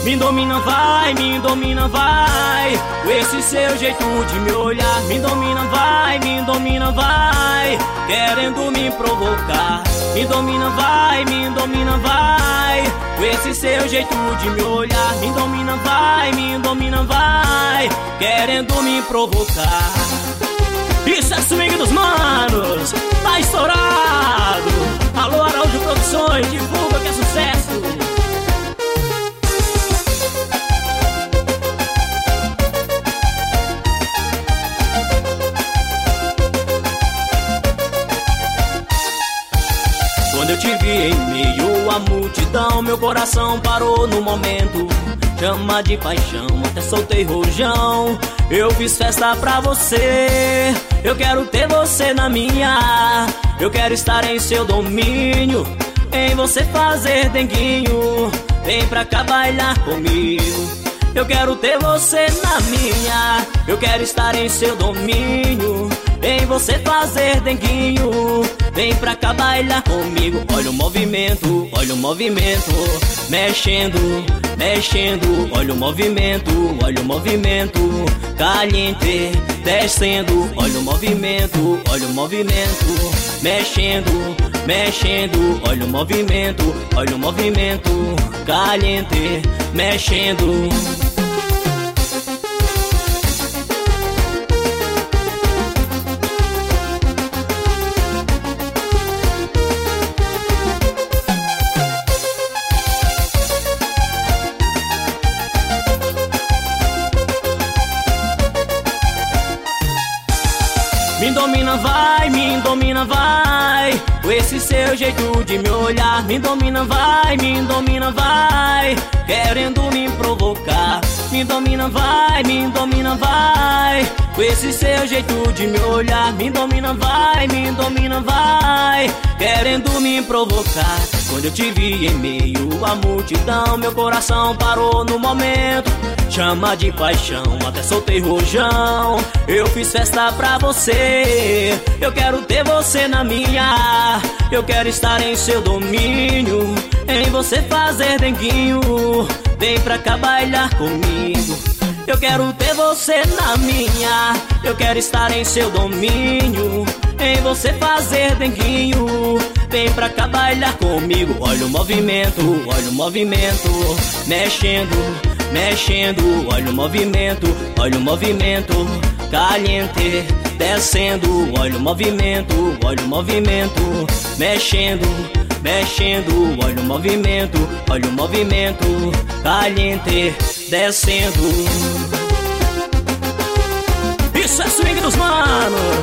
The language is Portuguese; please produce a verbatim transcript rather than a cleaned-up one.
Me domina, vai, me domina, vai. Com esse seu jeito de me olhar. Me domina, vai, me domina, vai. Querendo me provocar. Me domina, vai, me domina, vai. Com esse seu jeito de me olhar. Me domina, vai, me domina, vai. Querendo me provocar. Isso é swing dos manos, tá estourado. Alô, Araújo Produções, divulga que é sucesso. Quando eu te vi em meio à multidão, meu coração parou no momento. Chama de paixão, até soltei rojão. Eu fiz festa pra você. Eu quero ter você na minha. Eu quero estar em seu domínio, em você fazer denguinho. Vem pra cá bailar comigo. Eu quero ter você na minha. Eu quero estar em seu domínio, em você fazer denguinho. Vem pra cá bailar comigo. Olha o movimento, olha o movimento. Mexendo, mexendo. Olha o movimento, olha o movimento. Caliente, descendo. Olha o movimento, olha o movimento. Mexendo, mexendo. Olha o movimento, olha o movimento. Caliente, mexendo. Me domina, vai, me domina, vai. Com esse seu jeito de me olhar. Me domina, vai, me domina, vai. Querendo me provocar. Me domina, vai, me domina, vai. Com esse seu jeito de me olhar. Me domina, vai, me domina, vai. Querendo me provocar. Quando eu te vi em meio à multidão, meu coração parou no momento. Chama de paixão, até soltei rojão. Eu fiz festa pra você. Eu quero ter você na minha. Eu quero estar em seu domínio, em você fazer denguinho. Vem pra cá bailar comigo. Eu quero ter você na minha. Eu quero estar em seu domínio, em você fazer denguinho. Vem pra cá bailar comigo. Olha o movimento, olha o movimento. Mexendo, mexendo. Olha o movimento, olha o movimento. Caliente, descendo. Olha o movimento, olha o movimento. Mexendo, mexendo. Olha o movimento, olha o movimento. Caliente, descendo. Isso é swing dos manos.